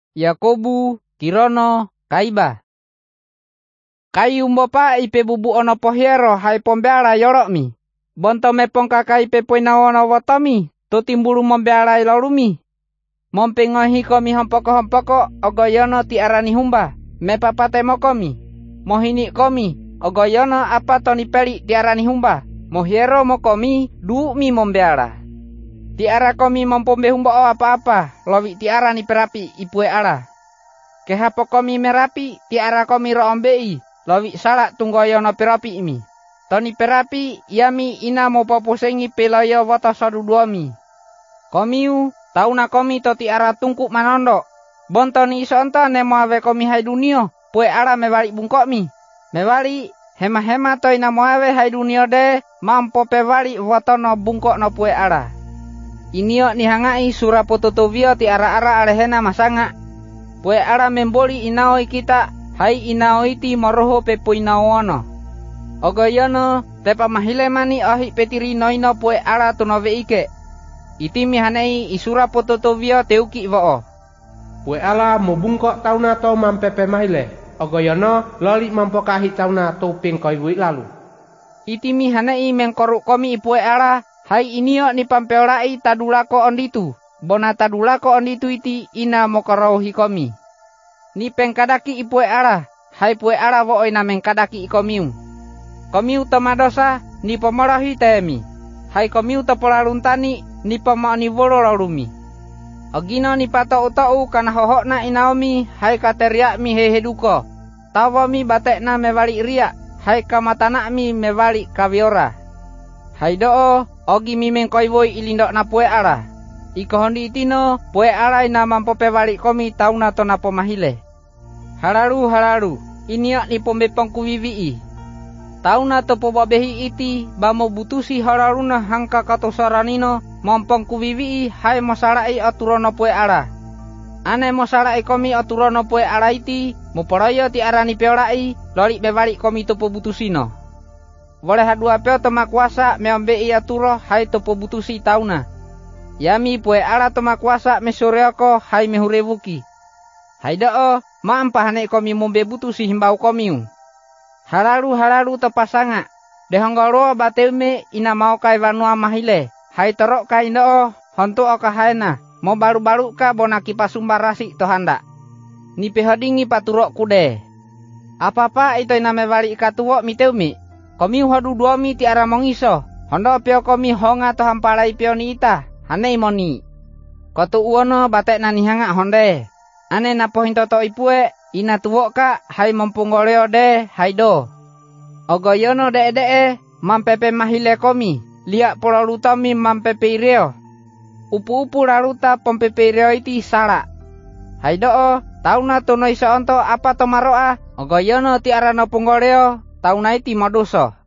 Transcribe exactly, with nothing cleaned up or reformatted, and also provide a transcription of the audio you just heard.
Yakobu, Kirono, Kaiba. Kai umbopa ipe bubu ono pohiero hai pombeara yorokmi. Bonto mepong kaka ipe poinawono wotomi, tutimbulu mombeara ilorumi. Mompengohi komi hompoko-hompoko ogoyono tiarani humba, mepapate mokomi. Mohini komi, ogoyono apa toni peli tiarani humba, mohiero mokomi duumi mombeara. Tiara komi mompombe humba o apa-apa, lowi tiara ni perapi ipue ala. Kehapo komi merapi, tiara komi roombei, lowi salak tunggoyono perapi imi. Toni perapi, yami ina mo popusengi peloyo woto saduduomi. Komiu, tauna komi to tiara tungku manondo. Bontoni isonto nemo ave komi hai dunio, pue ala mewali bungkomi. Mewali, hema-hema to ina mo ave hai dunio de, mampo pewali wotono bungkok no pue ala. Inio nihangai surapototobio ti ara-ara alehena masanga. Pue ara memboli inaoi kita, hai inaoi ti moroho pepo inaono. Ogoyono, tepa mahile mani ohi petiri noino pue ara tunove ike. Iti mihanei isurapototobio teuki voo. Pue ala mo bungkok tauna to mampepe mahile. Ogoyono, loli mampokahi tauna to pingkoi lalu. Iti mihanei mengkoruk komi ipue ala, hai inio ni pampeolai tadulako onditu, bona tadulako onditu iti ina mokorauhi komi. Ni pengkadaki ipue ala, hai pue ala wo ina mengkadaki ikomiu. Komiu tomadosa, ni pomorohi temi, hai komiu topolaluntani, ni pomoni wolo laulumi. Ogino ni pato utau kana hohokna inaomi, hai kateriak mi heheduko. Tawo mi batekna mewali riak, hai kamatanak mi mewali kawiora. Hai doo, ogi mi mengkoiwoi ilindok na pue ala. Iko hondi itino, pue ala ina mampo pewali komi tauna to napo mahile. Halalu halalu, iniok ni pombepong kuwiwii. Tauna to pobabehi iti, bamo butusi halaluna hangka katosaranino, mompong kuwiwii hai mosalai oturono pue ala. Ane mosalai komi oturono pue ala iti, muporoyo ti arani peolai, loli bewali komi to pobutusino. Boleh hadua peo toma kuasa meombe ia turo hai topo butusi tauna. Yami pue ala toma kuasa mesureoko hai mehurebuki. Hai doo, maampahane komi mombe butusi himbau komiu. Halalu halalu topasanga. Dehonggolo bateume ina mau kai vanua mahile. Hai torok kai doo, hontu oka haena. Mo baru-baru ka bonaki pasumbarasi tohanda. Ni pehodingi paturok kude. Apa-apa ito ina mewali ikatuwo miteume. Komi hodu duomi ti ara mongiso, hondo pio komi honga to hampalai pio ni ita, hanei moni. Kotu uono batek nani hanga honde, ane napo hintoto ipue, ina tuwoka hai mempunggoleo de haido. Ogoyono de-de-e, mampepe mahile komi, liak polo lutomi mampepe ireo. Upu-upu laluta pompepe ireo iti sala. Haidoo, tauna tono iso onto apa to maroa, ogoyono ti ara no punggoleo, tauna iti moduso.